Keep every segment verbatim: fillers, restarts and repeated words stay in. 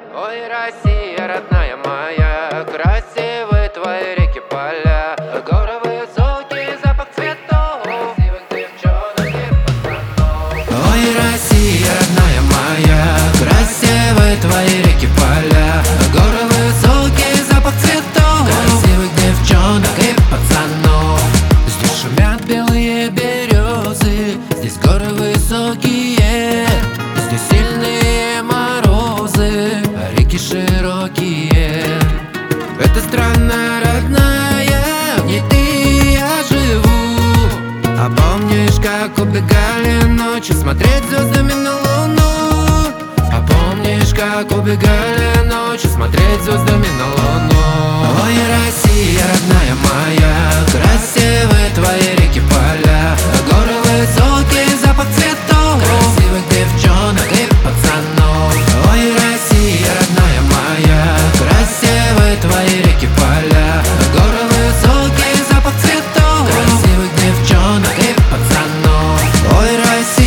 Ой, Россия, родная моя, красивые твои реки, поля, горы высокие, запах цветов, красивых девчонок и пацанов. Ой, Россия, родная моя, красивые твои реки, поля, горы высокие, запах цветов, красивых девчонок и пацанов. Здесь шумят белые березы, здесь горы высокие, здесь сильные морозы, а реки широкие. Это страна родная, в ней ты и я живу. А помнишь, как убегали ночи смотреть звездами на луну? А помнишь, как убегали ночи смотреть звездами на луну? Ой, Россия, родная моя, красивые твои реки, поля, горы высокие, запах цветов, красивых девчонок и пацанов. Ой, Россия, родная моя, красивые твои реки, поля, горы высокие, запах цветов, красивых девчонок и пацанов. Ой,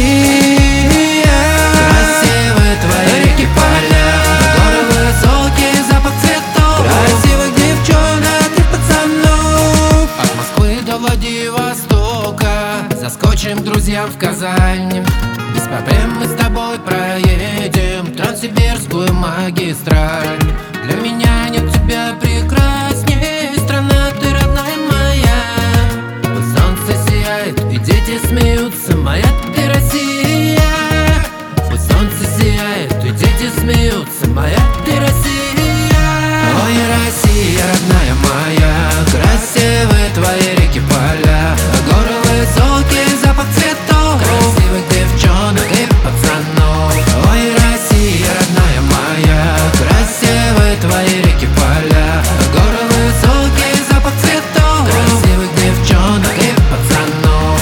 Россия, красивые твои реки, поля, горы высокие, запах цветов, красивых девчонок и пацанов. От Москвы до Владивостока заскочим к друзьям в Казань. Без проблем мы с тобой проедем Транссибирскую магистраль. Для меня нет тебя прекрасней, страна ты родная моя. Пусть солнце сияет и дети смеются, моя ты Россия. Пусть солнце сияет и дети смеются, моя ты Россия. Ой, Россия, родная моя, красивые твои реки, поля, горы высокие, запах цветов, красивых девчонок и пацанов. Ой, Россия, родная моя, красивые твои реки, поля, горы высокие, запах цветов, красивых девчонок и пацанов.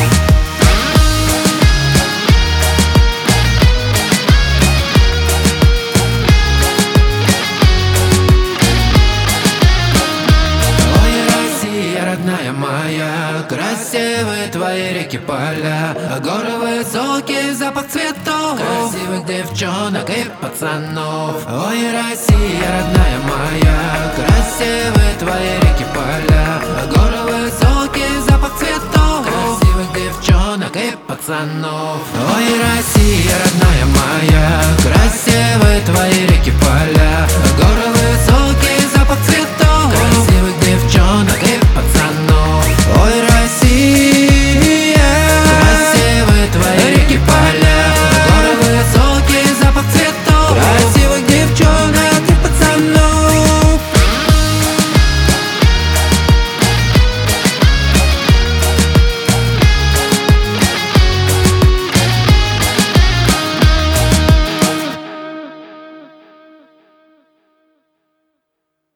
Ой, Россия, родная моя, красивые твои реки, поля, горы высокие, запах цветов, красивых девчонок и пацанов. Ой, Россия, родная моя, красивые твои реки, поля, горы высокие, запах цветов, красивых девчонок и пацанов. Ой, Россия, родная моя,